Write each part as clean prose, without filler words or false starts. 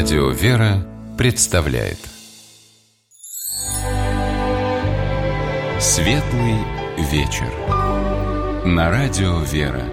Радио «Вера» представляет Светлый вечер на Радио «Вера».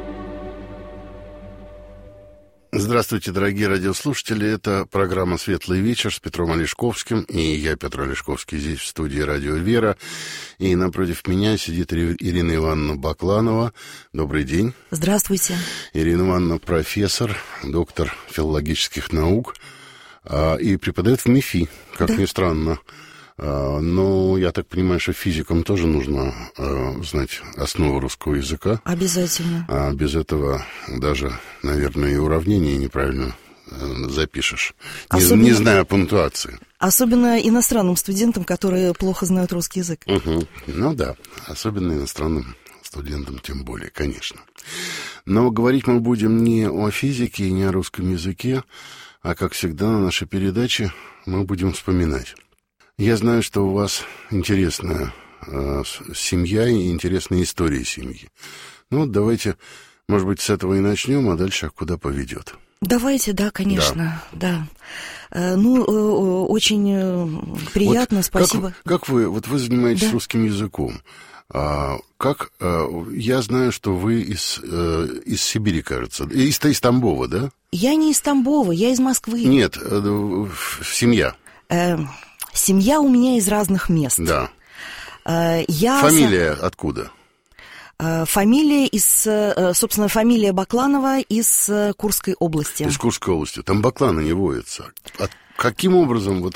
Здравствуйте, дорогие радиослушатели. Это программа «Светлый вечер» с Петром Олешковским. И я, Петр Олешковский, здесь в студии «Радио Вера». И напротив меня сидит Ирина Ивановна Бакланова. Добрый день. Здравствуйте. Ирина Ивановна профессор, доктор филологических наук и преподает в МИФИ, как ни странно. Но я так понимаю, что физикам тоже нужно знать основу русского языка. Обязательно. А без этого даже, наверное, и уравнение неправильно запишешь, не зная пунктуации. Особенно иностранным студентам, которые плохо знают русский язык. Угу. Ну да, особенно иностранным студентам тем более, конечно. Но говорить мы будем не о физике и не о русском языке, а, как всегда, на нашей передаче мы будем вспоминать. Я знаю, что у вас интересная семья и интересная история семьи. Ну вот давайте, может быть, с этого и начнем, а дальше куда поведет. Давайте, да, конечно, да. Очень приятно, вот спасибо. Как вы занимаетесь русским языком? Я знаю, что вы из Сибири, кажется, из Тамбова, да? Я не из Тамбова, я из Москвы. Нет, семья. Семья у меня из разных мест. Да. Фамилия откуда? Фамилия собственно, фамилия Бакланова из Курской области. Из Курской области. Там бакланы не водятся. Каким образом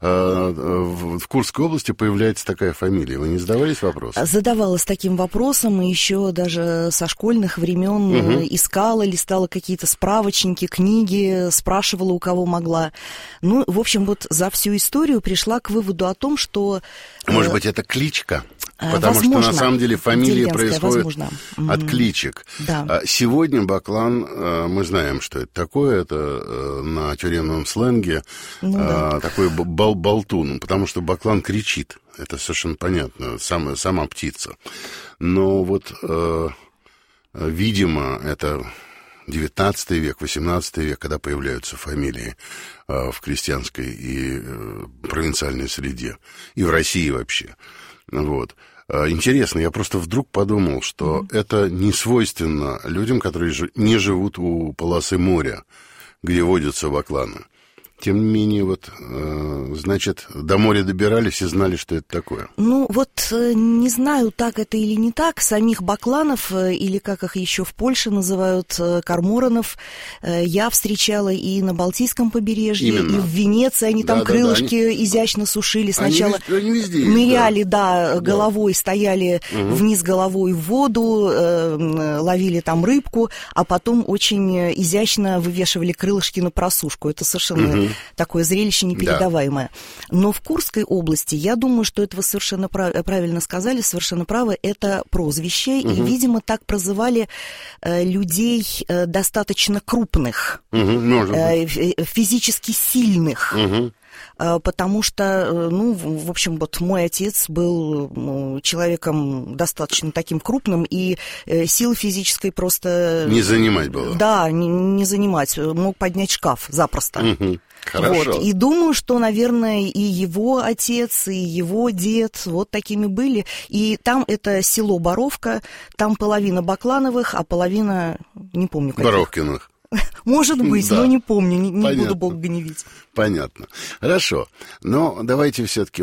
в Курской области появляется такая фамилия? Вы не задавались вопросом? Задавалась таким вопросом, и еще даже со школьных времен искала, листала какие-то справочники, книги, спрашивала, у кого могла. Ну, в общем, вот за всю историю пришла к выводу о том, что... Может быть, это кличка? Потому что, на самом деле, фамилия происходит от кличек. Да. Сегодня Баклан, мы знаем, что это такое, это на тюремном сленге такой болтун, потому что Баклан кричит, это совершенно понятно, сама птица. Но вот, видимо, это 19 век, 18 век, когда появляются фамилии в крестьянской и провинциальной среде, и в России вообще. Вот. Интересно, я просто вдруг подумал, что это не свойственно людям, которые не живут у полосы моря, где водятся бакланы. Тем не менее, значит, до моря добирались и знали, что это такое. Ну, не знаю, так это или не так. Самих бакланов, или как их еще в Польше называют, корморанов, я встречала и на Балтийском побережье, Именно. И в Венеции. Они там крылышки изящно сушили. Сначала они везде есть, ныряли, головой, стояли вниз головой в воду, ловили там рыбку, а потом очень изящно вывешивали крылышки на просушку. Это совершенно... Такое зрелище непередаваемое. Да. Но в Курской области, я думаю, что это вы совершенно правильно сказали, совершенно правы, это прозвище, и, видимо, так прозывали людей достаточно крупных, физически сильных. Потому что, в общем, мой отец был человеком достаточно таким крупным, и силы физической просто... Не занимать было. Да, не занимать. Мог поднять шкаф запросто. Хорошо. И думаю, что, наверное, и его отец, и его дед такими были. И там это село Боровка, там половина Баклановых, а половина, не помню, каких. Боровкиных. Может быть, но не помню, не буду Бога гневить. Понятно. Хорошо. Но давайте все-таки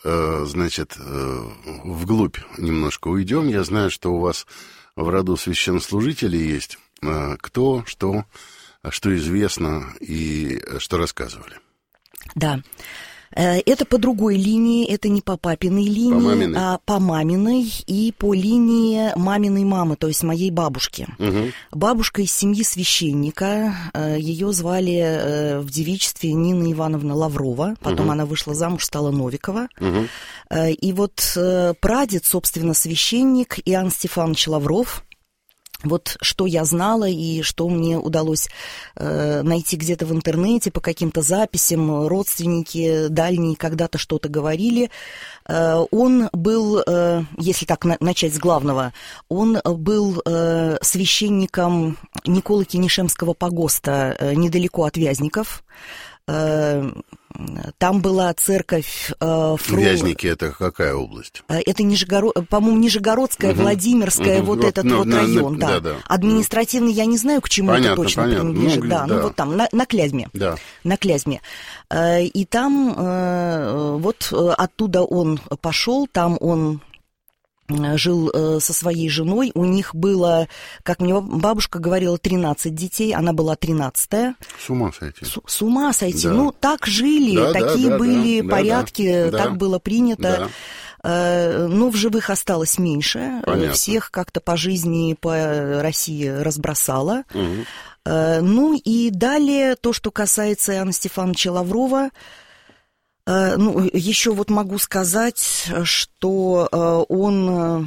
вглубь немножко уйдем. Я знаю, что у вас в роду священнослужителей есть. Кто, что известно и что рассказывали. Да. Это по другой линии, это не по папиной линии, а по маминой и по линии маминой мамы, то есть моей бабушки. Бабушка из семьи священника, ее звали в девичестве Нина Ивановна Лаврова, потом она вышла замуж, стала Новикова. И прадед, собственно, священник Иоанн Стефанович Лавров. Что я знала и что мне удалось найти где-то в интернете по каким-то записям, родственники дальние когда-то что-то говорили. Он был, если так начать с главного, он был священником Николы-Кенишемского погоста недалеко от Вязников. Там была церковь Вязники — это какая область? Это по-моему, Нижегородская, Владимирская, вот этот вот район, да. Административно я не знаю, к чему это точно принадлежит. Ну вот там, на Клязьме. Да. На Клязьме. И там вот оттуда он пошел, там он жил со своей женой, у них было, как мне бабушка говорила, 13 детей, она была 13-я. С ума сойти. С ума сойти. Да. Ну, так жили, да, такие были порядки, да, так было принято. Да. Но в живых осталось меньше. Понятно. Всех как-то по жизни, по России разбросало. Угу. Ну и далее то, что касается Иоанна Стефановича Лаврова. Ну, еще вот могу сказать, что он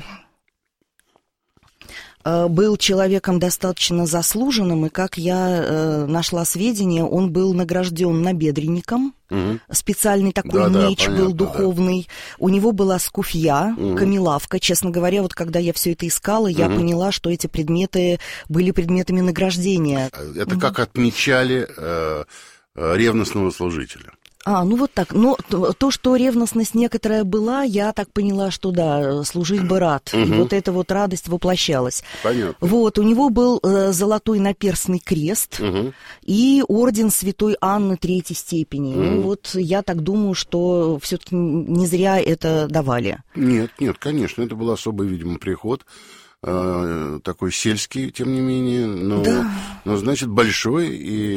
был человеком достаточно заслуженным, и, как я нашла сведения, он был награжден набедренником. Специальный такой меч был духовный. У него была скуфья, камелавка. Честно говоря, вот когда я все это искала, я поняла, что эти предметы были предметами награждения. Это как отмечали ревностного служителя. Ну вот так. Но то, что ревностность некоторая была, я так поняла, что да, служить бы рад. И вот эта вот радость воплощалась. Понятно. Вот, у него был золотой наперстный крест и орден Святой Анны Третьей степени. Ну вот я так думаю, что все-таки не зря это давали. Нет, конечно, это был особый, видимо, приход. Такой сельский, тем не менее, но значит, большой,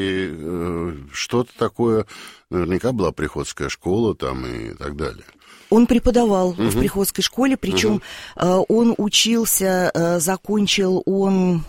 и что-то такое, наверняка была приходская школа там и так далее. Он преподавал в приходской школе, причем он учился, закончил он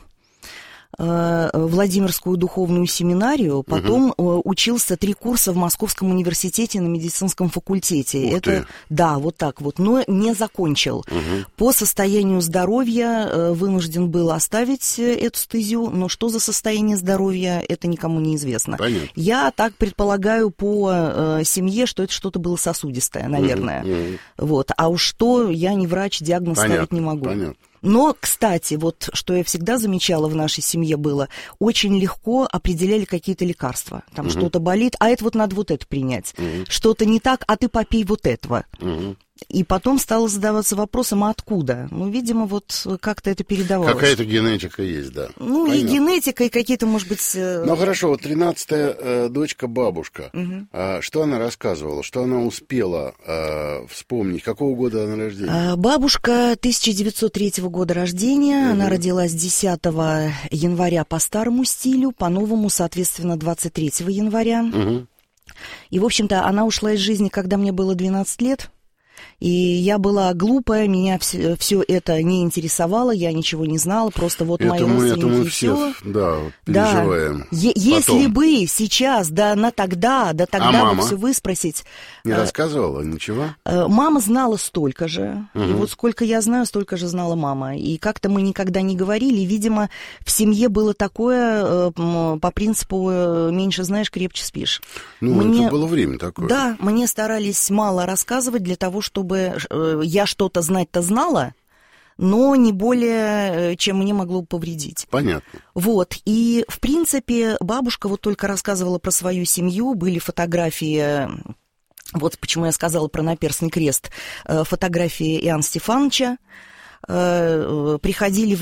Владимирскую духовную семинарию, потом учился 3 курса в Московском университете на медицинском факультете. Это, да, вот так вот, но не закончил. По состоянию здоровья вынужден был оставить эту стезю, но что за состояние здоровья, это никому не известно. Понятно. Я так предполагаю по семье, что это что-то было сосудистое, наверное. Вот. А уж что, я не врач, диагноз ставить не могу. Понятно. Но, кстати, вот что я всегда замечала в нашей семье было, очень легко определяли какие-то лекарства. Там что-то болит, а это вот надо вот это принять. Что-то не так, а ты попей вот этого. И потом стало задаваться вопросом, а откуда? Ну, видимо, вот как-то это передавалось. Какая-то генетика есть, да. Ну, понятно. И генетика, и какие-то, может быть... Ну, хорошо, вот 13-я дочка-бабушка. Что она рассказывала? Что она успела вспомнить? Какого года она рождения? Бабушка 1903 года рождения. Она родилась 10 января по старому стилю, по-новому, соответственно, 23 января. И, в общем-то, она ушла из жизни, когда мне было 12 лет. И я была глупая, меня все это не интересовало, я ничего не знала, просто вот мои родственники мы и все. Да, переживаем. Если бы сейчас, тогда бы все выспросить. Не рассказывала ничего? Мама знала столько же. И вот сколько я знаю, столько же знала мама. И как-то мы никогда не говорили. Видимо, в семье было такое по принципу «меньше знаешь, крепче спишь». Ну, это было время такое. Да, мне старались мало рассказывать для того, чтобы я что-то знать-то знала, но не более, чем мне могло бы повредить. Понятно. Вот, и, в принципе, бабушка вот только рассказывала про свою семью, были фотографии, вот почему я сказала про наперстный крест, фотографии Иоанна Стефановича, приходили в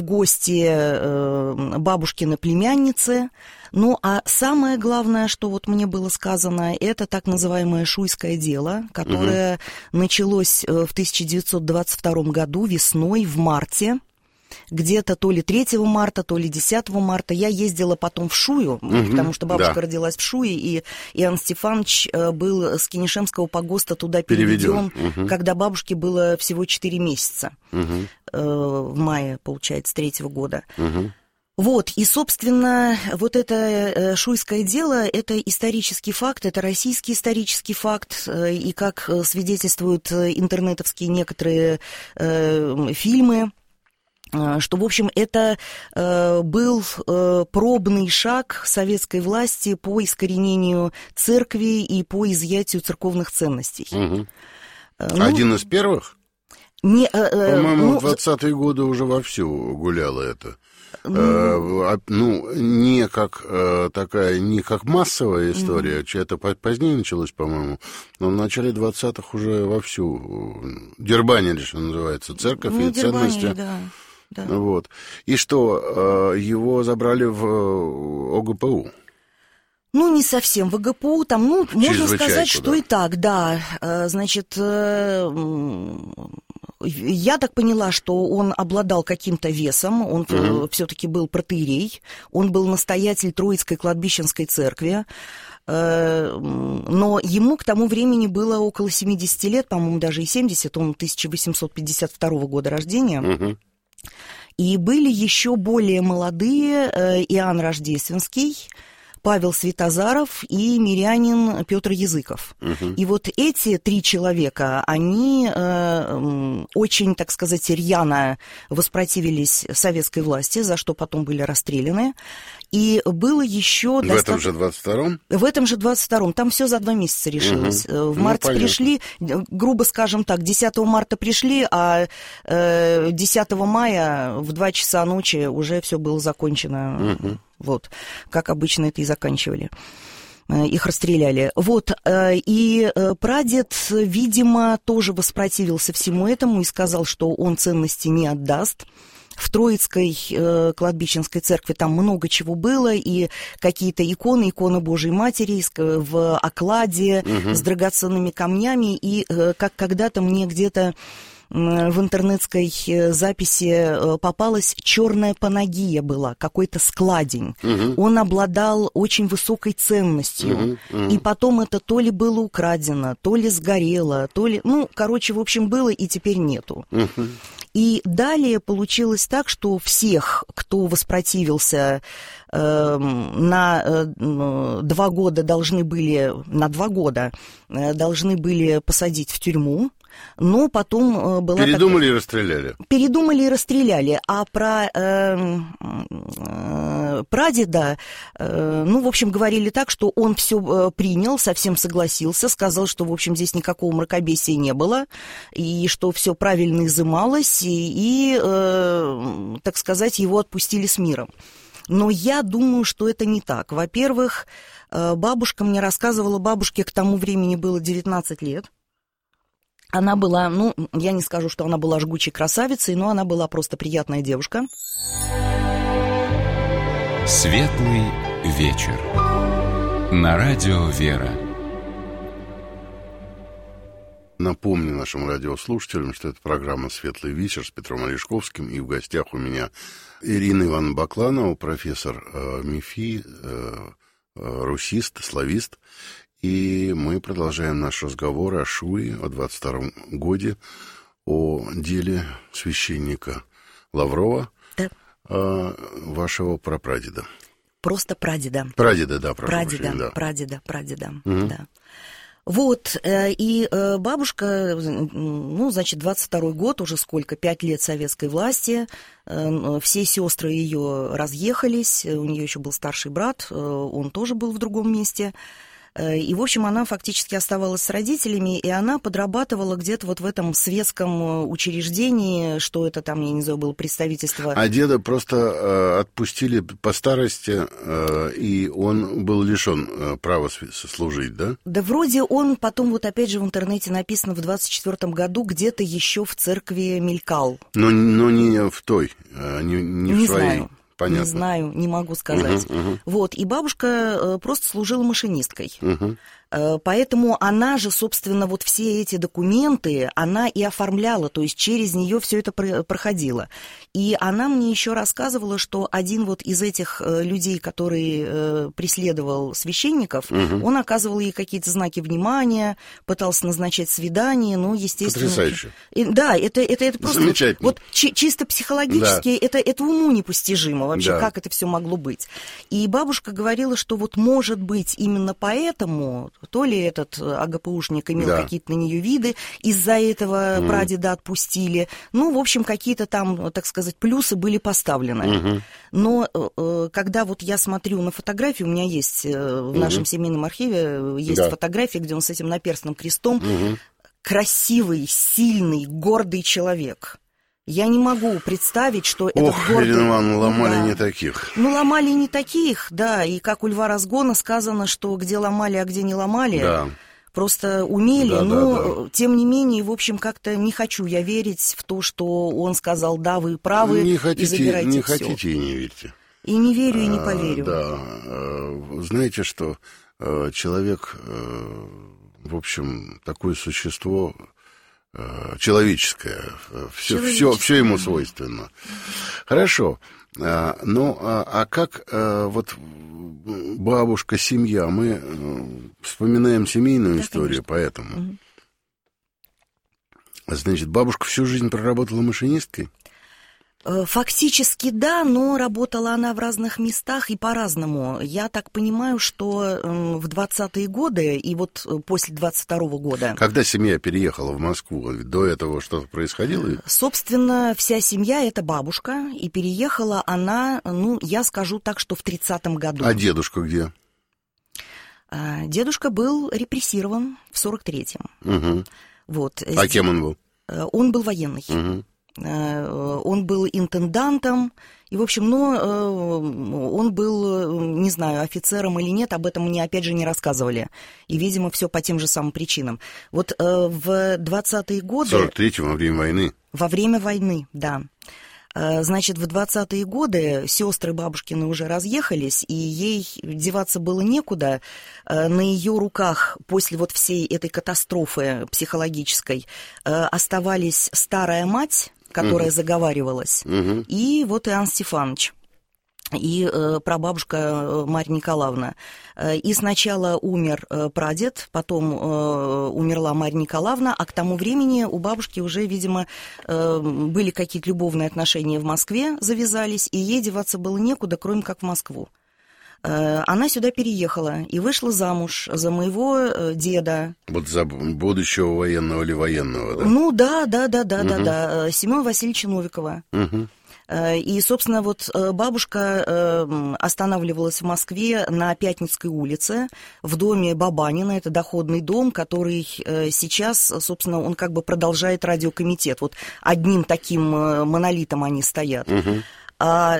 гости бабушкины племянницы. Ну, а самое главное, что вот мне было сказано, это так называемое шуйское дело, которое началось в 1922 году весной, в марте. Где-то то ли 3 марта, то ли 10 марта. Я ездила потом в Шую, потому что бабушка родилась в Шуе, и Иоанн Стефанович был с Кинешемского погоста туда переведен, когда бабушке было всего 4 месяца. В мае, получается, 3-го года. Вот, и, собственно, вот это шуйское дело, это исторический факт, это российский исторический факт, и как свидетельствуют интернетовские некоторые фильмы, что, в общем, это был пробный шаг советской власти по искоренению церкви и по изъятию церковных ценностей. Один из первых? По-моему, в 20-е годы уже вовсю гуляло это. не как такая, не как массовая история, это позднее началось, по-моему, но в начале 20-х уже вовсю дербанили, что называется, церковь и ценности. Да. Вот. И что, его забрали в ОГПУ? Ну, не совсем в ОГПУ, там, можно сказать, что и так, да. Значит, я так поняла, что он обладал каким-то весом, он все-таки был протоиерей, он был настоятель Троицкой кладбищенской церкви, но ему к тому времени было около 70 лет, по-моему, даже и 70, он 1852 года рождения. И были еще более молодые Иоанн Рождественский, Павел Святозаров и мирянин Петр Языков. И вот эти 3 человека, они очень, так сказать, рьяно воспротивились советской власти, за что потом были расстреляны. И было еще... В этом же 22-м? В этом же 22-м. Там все за 2 месяца решилось. В марте пришли, грубо скажем так, 10 марта пришли, а 10 мая в 2 часа ночи уже все было закончено. Вот, как обычно это и заканчивали. Их расстреляли. Вот, и прадед, видимо, тоже воспротивился всему этому и сказал, что он ценности не отдаст. В Троицкой кладбищенской церкви там много чего было, и какие-то иконы Божией Матери в окладе с драгоценными камнями, и как когда-то мне где-то в интернетской записи попалась черная панагия была, какой-то складень. Он обладал очень высокой ценностью. И потом это то ли было украдено, то ли сгорело, то ли... в общем, было и теперь нету. И далее получилось так, что всех, кто воспротивился, на 2 года должны были посадить в тюрьму. Но потом была... Передумали и расстреляли. Передумали и расстреляли. А про прадеда, в общем, говорили так, что он все принял, совсем согласился, сказал, что, в общем, здесь никакого мракобесия не было, и что все правильно изымалось, и так сказать, его отпустили с миром. Но я думаю, что это не так. Во-первых, бабушка мне рассказывала, бабушке к тому времени было 19 лет. Она была, я не скажу, что она была жгучей красавицей, но она была просто приятная девушка. Светлый вечер. На радио «Вера». Напомню нашим радиослушателям, что это программа «Светлый вечер» с Петром Олешковским, и в гостях у меня Ирина Ивановна Бакланова, профессор МИФИ, русист, славист. И мы продолжаем наш разговор о Шуе, о 22-м годе, о деле священника Лаврова, вашего прапрадеда. Просто прадеда. Прадеда, да, прошу Прадеда. Да. Вот, и бабушка, 22-й год, уже сколько, 5 лет советской власти, все сестры ее разъехались, у нее еще был старший брат, он тоже был в другом месте. И, в общем, она фактически оставалась с родителями, и она подрабатывала где-то вот в этом светском учреждении, что это там, я не знаю, было представительство. А деда просто отпустили по старости, и он был лишен права служить, да? Да вроде он потом, вот опять же в интернете написано, в 24-м году где-то еще в церкви мелькал. Но не в той, не в своей. Знаю. Понятно. Не знаю, не могу сказать. Вот, и бабушка просто служила машинисткой. Поэтому она же, собственно, вот все эти документы, она и оформляла, то есть через нее все это проходило. И она мне еще рассказывала, что один вот из этих людей, который преследовал священников, он оказывал ей какие-то знаки внимания, пытался назначать свидания, но, естественно... Потрясающе. Да, это просто... Замечательно. Вот чисто психологически это уму непостижимо вообще, как это все могло быть. И бабушка говорила, что вот, может быть, именно поэтому... То ли этот АГПУшник имел какие-то на нее виды, из-за этого прадеда отпустили. В общем, какие-то там, так сказать, плюсы были поставлены. Но когда вот я смотрю на фотографии, у меня есть в нашем семейном архиве есть фотографии, где он с этим наперстным крестом, красивый, сильный, гордый человек. Я не могу представить, что этот гордый... Ирина Ивановна, ломали не таких. Ну, ломали не таких, да, и как у Льва Разгона сказано, что где ломали, а где не ломали, да. Просто умели, но, тем не менее, в общем, как-то не хочу я верить в то, что он сказал, да, вы правы, не хотите, и забирайте не все. Хотите и не верьте. И не верю, и не поверю. Да, знаете, что человек, в общем, такое существо... человеческое, все ему свойственно. Хорошо. Ну, а как вот бабушка, семья? Мы вспоминаем семейную историю, конечно. Поэтому. Значит, бабушка всю жизнь проработала машинисткой? Фактически да, но работала она в разных местах и по-разному. Я так понимаю, что в 20-е годы и вот после 22-го года... Когда семья переехала в Москву, до этого что-то происходило? Собственно, вся семья — это бабушка, и переехала она, ну, я скажу так, что в 30-м году. А дедушка где? Дедушка был репрессирован в 43-м. Угу. Вот. А кем он был? Он был военный. Угу. Он был интендантом, и, в общем, он был, не знаю, офицером или нет, об этом мне, опять же, не рассказывали. И, видимо, все по тем же самым причинам. Вот в 20-е годы... В 43-м, во время войны? Во время войны, да. Значит, в 20-е годы сестры бабушкины уже разъехались, и ей деваться было некуда. На ее руках после вот всей этой катастрофы психологической оставались старая мать, которая заговаривалась, и вот Иоанн Стефанович, и прабабушка Марья Николаевна. И сначала умер прадед, потом умерла Марья Николаевна, а к тому времени у бабушки уже, видимо, были какие-то любовные отношения в Москве, завязались, и ей деваться было некуда, кроме как в Москву. Она сюда переехала и вышла замуж за моего деда. Вот за будущего военного или военного, да? Ну да, Семена Васильевича Новикова. И, собственно, вот бабушка останавливалась в Москве на Пятницкой улице в доме Бабанина. Это доходный дом, который сейчас, собственно, он как бы продолжает радиокомитет. Вот одним таким монолитом они стоят. А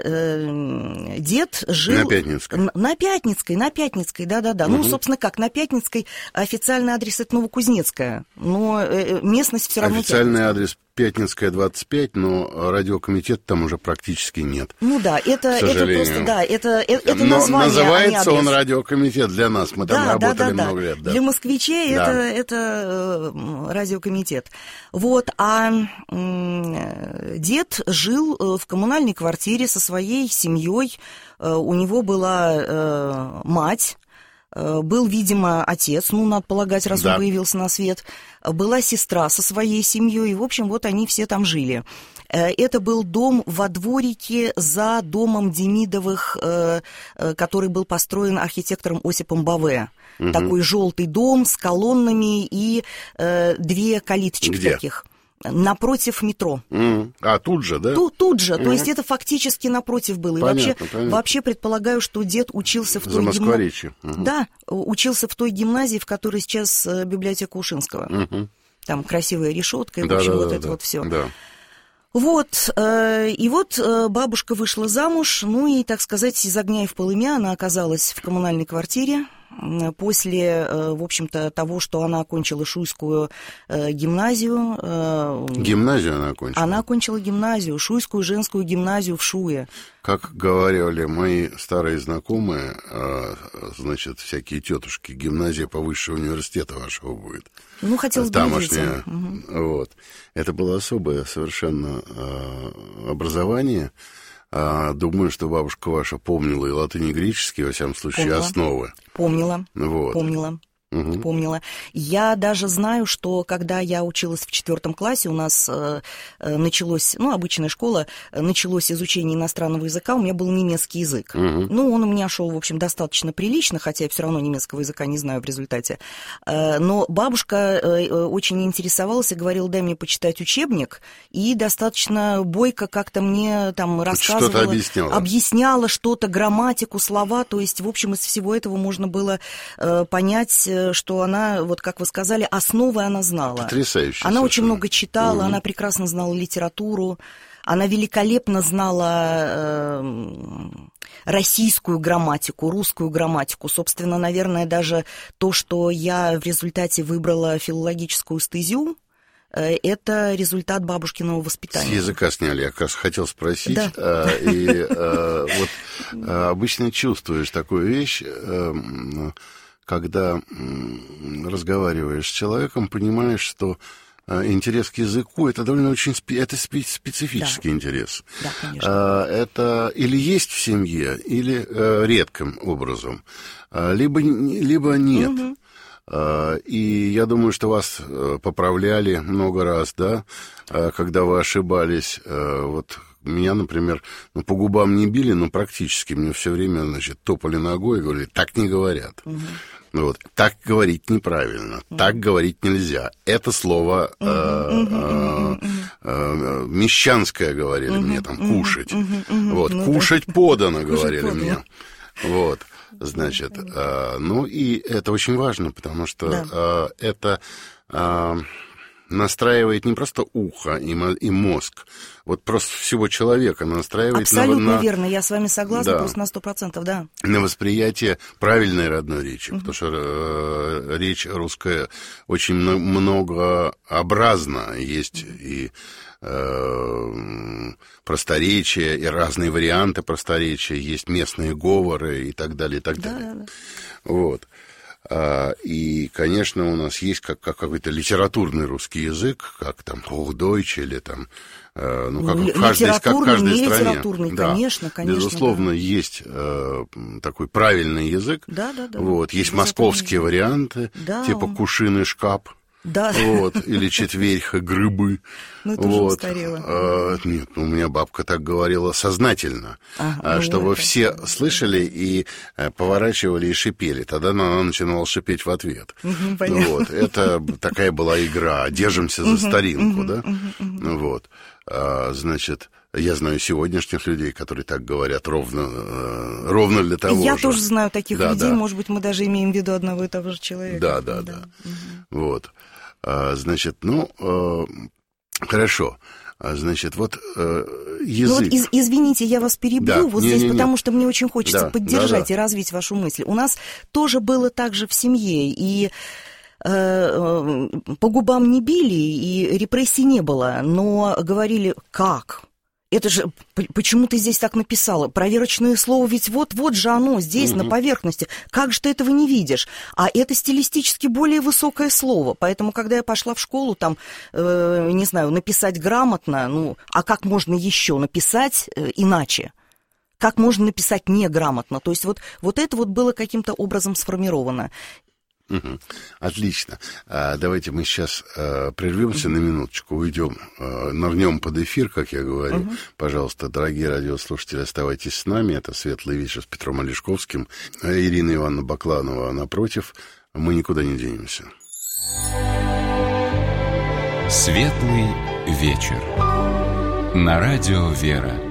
дед жил... На Пятницкой? На Пятницкой, да. Ну, собственно, как, на Пятницкой официальный адрес — это Новокузнецкая, но местность все равно... Официальный адрес Пятницкая, 25, но радиокомитета там уже практически нет. Ну да, это просто, да, это но название. Называется он радиокомитет для нас, мы там работали много лет. Да. Для москвичей это радиокомитет. Вот, а дед жил в коммунальной квартире со своей семьей, у него была мать, был, видимо, отец, ну, надо полагать, раз он появился на свет, была сестра со своей семьей, и, в общем, вот они все там жили. Это был дом во дворике за домом Демидовых, который был построен архитектором Осипом Баве. Такой желтый дом с колоннами и две калиточки таких. Напротив метро. А тут же, да? Тут же, то есть это фактически напротив было. Понятно, И вообще предполагаю, что дед учился в той гимназии. Да, учился в той гимназии, в которой сейчас библиотека Ушинского. Там красивая решетка, и, в общем, это вот все. Да. Вот, и вот бабушка вышла замуж, ну и, так сказать, из огня и в полымя она оказалась в коммунальной квартире. После, в общем-то, того, что она окончила Шуйскую гимназию. Гимназию она окончила? Она окончила гимназию, Шуйскую женскую гимназию в Шуе. Как говорили мои старые знакомые, значит, всякие тетушки, гимназия повысшего университета вашего будет. Ну, хотелось бы тамошняя. Вот. Это было особое совершенно образование. Думаю, что бабушка ваша помнила и латынь, и греческий, во всяком случае, основы. Помнила. Я даже знаю, что когда я училась в 4 классе, у нас началось, ну, обычная школа, началось изучение иностранного языка, у меня был немецкий язык. Ну, он у меня шел, в общем, достаточно прилично, хотя я все равно немецкого языка не знаю в результате. Но бабушка очень интересовалась и говорила: дай мне почитать учебник, и достаточно бойко как-то мне там рассказывала, объясняла что-то, грамматику, слова, то есть, в общем, из всего этого можно было понять что она, вот как вы сказали, основы она знала. Потрясающе. Она очень много читала, она прекрасно знала литературу, она великолепно знала российскую грамматику, русскую грамматику. Собственно, наверное, даже то, что я в результате выбрала филологическую стезю, это результат бабушкиного воспитания. С языка сняли, я как раз хотел спросить. Да. Вот обычно чувствуешь такую вещь, когда разговариваешь с человеком, понимаешь, что интерес к языку — это довольно очень специфический интерес. Да, конечно. Это или есть в семье, или редким образом, либо нет. Угу. И я думаю, что вас поправляли много раз, да, когда вы ошибались. Вот меня, например, по губам не били, но практически мне все время, значит, топали ногой и говорили: так не говорят. Угу. Вот. Так говорить неправильно, так говорить нельзя. Это слово мещанское, говорили мне, там, кушать. Вот, кушать подано, говорили мне. Вот. Значит, ну и это очень важно, потому что это настраивает не просто ухо и мозг, вот просто всего человека настраивает. Абсолютно верно, я с вами согласна, просто на 100%, да. На восприятие правильной родной речи, потому что речь русская очень многообразна, есть и просторечия, и разные варианты просторечия, есть местные говоры и так далее, и так далее. Да. Вот. И, конечно, у нас есть как какой-то литературный русский язык, как там Hochdeutsch или там, как в каждой стране. Да, конечно, безусловно, да. Есть такой правильный язык. Да. Вот, есть московские варианты, типа кушиный шкаф. Да. Вот, или четверьха грибы. Ну, это уже устарело. Нет, у меня бабка так говорила сознательно, чтобы все слышали и поворачивали и шипели. Тогда она начинала шипеть в ответ. Вот, это такая была игра. Держимся за старинку, да? Вот, значит... Я знаю сегодняшних людей, которые так говорят ровно для того же. Я тоже знаю таких людей, может быть, мы даже имеем в виду одного и того же человека. Да. Вот. Значит, хорошо. Значит, вот язык. Вот извините, я вас перебью здесь, потому что мне очень хочется поддержать и развить вашу мысль. У нас тоже было так же в семье, и по губам не били, и репрессий не было, но говорили: как? Это же, почему ты здесь так написала? Проверочное слово, ведь вот же оно, здесь, на поверхности. Как же ты этого не видишь? А это стилистически более высокое слово. Поэтому, когда я пошла в школу, там, не знаю, написать грамотно, а как можно еще написать иначе? Как можно написать неграмотно? То есть вот это вот было каким-то образом сформировано. Отлично. Давайте мы сейчас прервемся на минуточку, уйдем, нырнем под эфир, как я говорю. Пожалуйста, дорогие радиослушатели, оставайтесь с нами. Это «Светлый вечер» с Петром Олешковским. Ирина Ивановна Бакланова напротив. Мы никуда не денемся. «Светлый вечер» на радио «Вера».